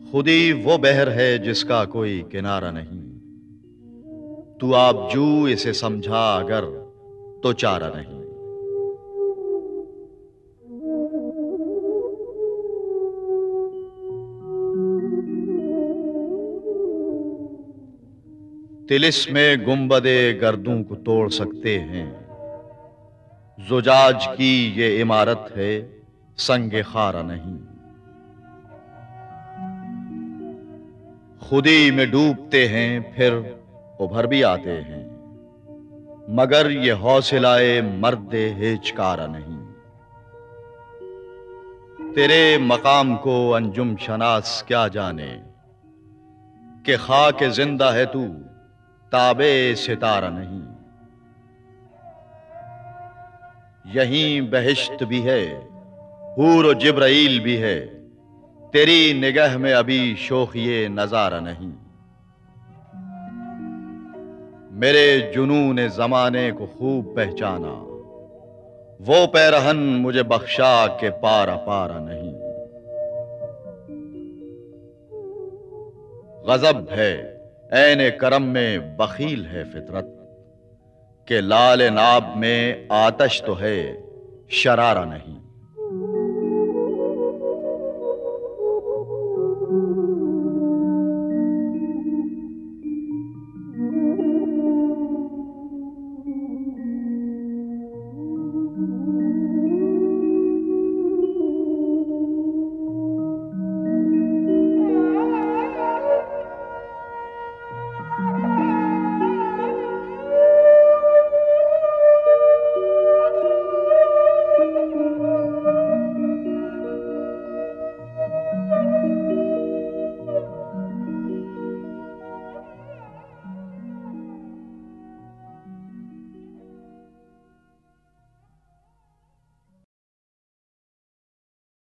खुदी वो बहर है जिसका कोई किनारा नहीं। तू आबजू इसे समझा अगर तो चारा नहीं। तिलिस्मे गुंबदे गर्दों को तोड़ सकते हैं। जुजाज की ये इमारत है, संगे खारा नहीं। खुदी में डूबते हैं फिर उभर भी आते हैं, मगर ये हौसलाए मर्दे हिचकारा नहीं। तेरे मकाम को अंजुम शनास क्या जाने कि खाक जिंदा है तू, ताबे सितारा नहीं। यहीं बहिश्त भी है, हूर और जिब्राइल भी है, तेरी निगाह में अभी शोखिए नजारा नहीं। मेरे जुनून जमाने को खूब पहचाना, वो पैरहन मुझे बख्शा के पारा पारा नहीं। गजब है ऐने करम में बखील है फितरत, के लाल नाब में आतश तो है शरारा नहीं।